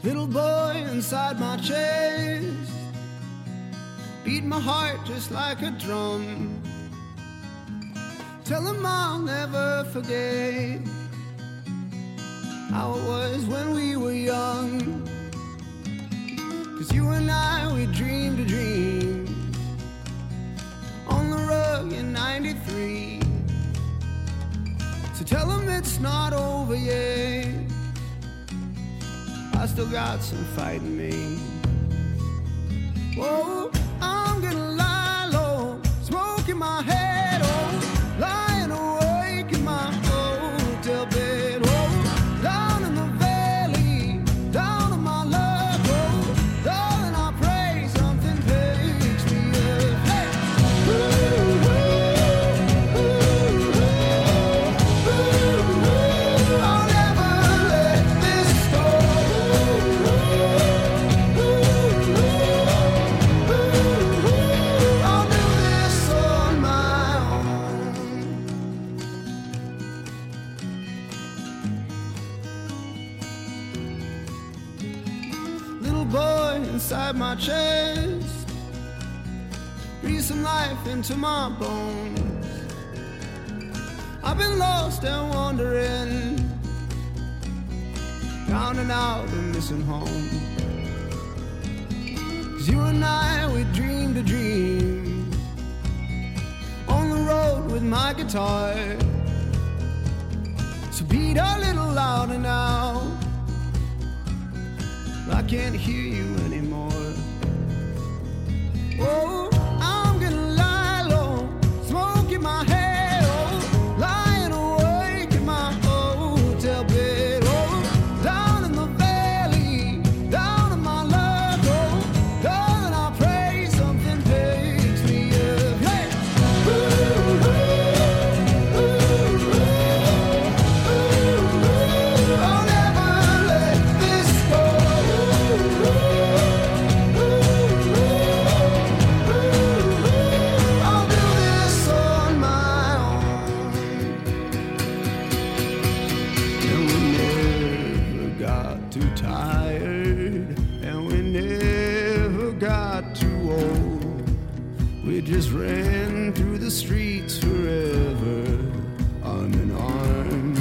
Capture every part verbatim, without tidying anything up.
Little boy inside my chest, beat my heart just like a drum. Tell him I'll never forget how it was when we were young. Cause you and I, we dreamed a dream on the rug in ninety-three. So tell him it's not over yet, I still got some fight in me. Whoa, I'm gonna lie low, smoke in my head, oh, lying awake in my hotel bed, oh, down in the valley, down on my luck, oh, darling, I pray something picks me up. Hey! Ooh, ooh, ooh, ooh, ooh, I'll never let this go. I'll do this on my own. Little boy inside my chest, breathe some life into my bones. I've been lost and wandering, drowning out and missing home. Cause you and I, we dreamed a dream on the road with my guitar. So beat a little louder now, I can't hear you anymore. Oh, I'm gonna lie low, smoke in my head, oh, lying awake in my hotel bed, oh, down in the valley, down on my luck, oh, darling, I pray something picks me up. Hey! Ooh, ooh, ooh, ooh, ooh, I'll never let this go. Ooh, ooh, ooh, ooh, I'll do this on my own. And we never got too tired, and we never got too old. We just ran through the streets forever, arm in arm.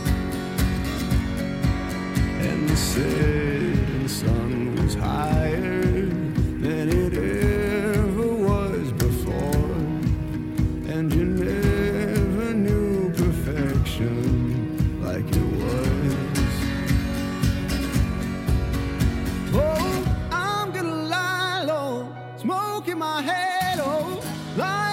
And the setting sun was higher than it ever was before. And you never knew perfection like it was. Oh, I'm gonna lie low, smoke in my head, oh, lie